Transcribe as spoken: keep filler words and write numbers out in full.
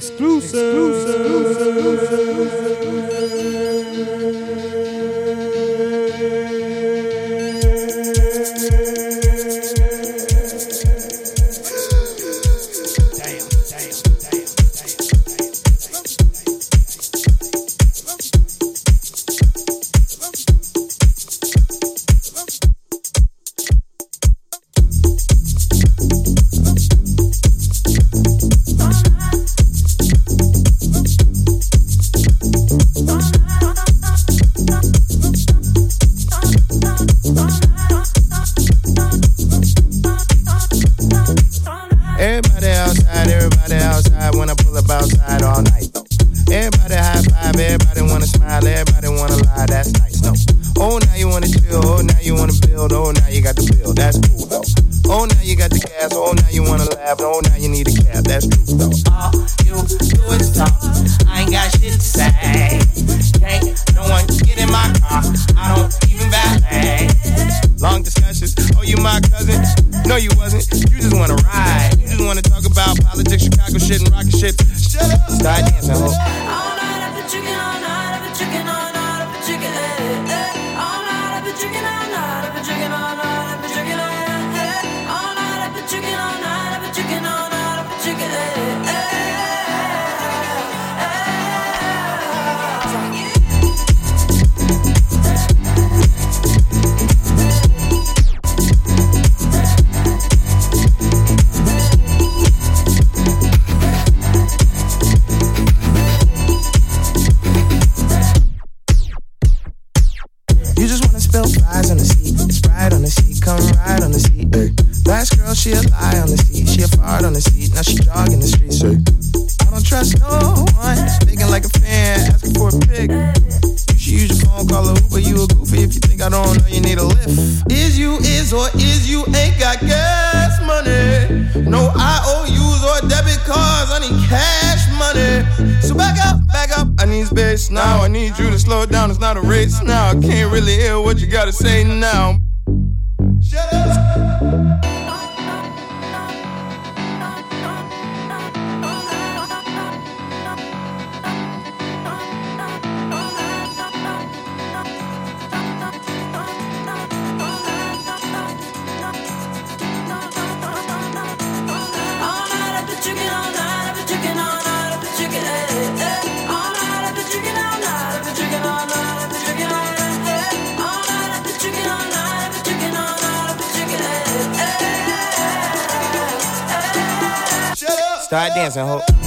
Exclusive. Everybody outside, everybody outside when I pull up outside all night. Everybody high five, everybody wanna smile, everybody wanna lie, that's nice, no. Oh, now you wanna chill, oh, now you wanna build, oh, now you got the bill, that's cool, though. Oh, now you got the gas, oh, now you wanna laugh, oh, now you need a cab, that's true, though. All you do is talk, I ain't got shit to say. Can't no one get in my car, I don't even valet. Long discussions, oh, you my cousin? No, you wasn't, you just wanna ride. You just wanna talk about politics, Chicago shit, and rocket shit. Shut up! Start dancing, ho. All night I've been drinking, all night I've been drinking, all night I've been drinking, eh, eh. All night I've been drinking, all night I've been drinking, all night I've been drinking, eh, eh. All night I've been drinking, all night I've been drinking, all night I've been drinking, eh, eh. You just wanna spill fries on the seat, Sprite on the seat, come ride on the seat, ay. Last girl, she a lie on the seat, she a fart on the seat, now she jogging the streets, ay. I don't trust no one, thinking like a fan, asking for a pic. You should use your phone, call a Uber, you a goofy if you think I don't know you need a lift. Is you is or is you ain't got gas money? No I O Us or debit cards, I need cash money. So back up, back up, I need space now, I need you to slow down, it's not a race now. I can't really hear what you gotta say now. Shut up. Start dancing, ho.